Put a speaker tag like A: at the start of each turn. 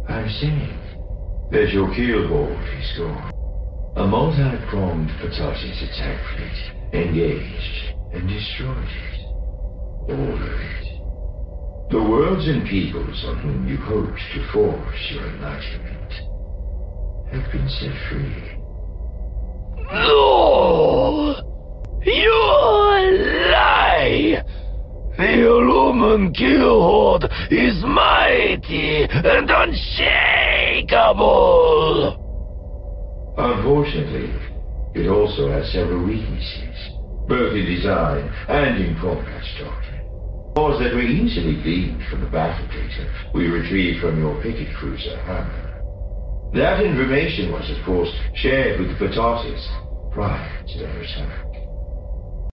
A: I'm saying that your keelboard is gone. A multi-pronged Patasis attack fleet engaged and destroyed it. All of it. The worlds and peoples on whom you hoped to force your enlightenment have been set free.
B: No! You lie! The Illumin Killhorde is mighty and unshakable!
A: Unfortunately, it also has several weaknesses, both in design and in combat doctrine. Laws that were easily gleaned from the battle data we retrieved from your picket cruiser, Hammer. That information was, of course, shared with the Patasis prior to their attack.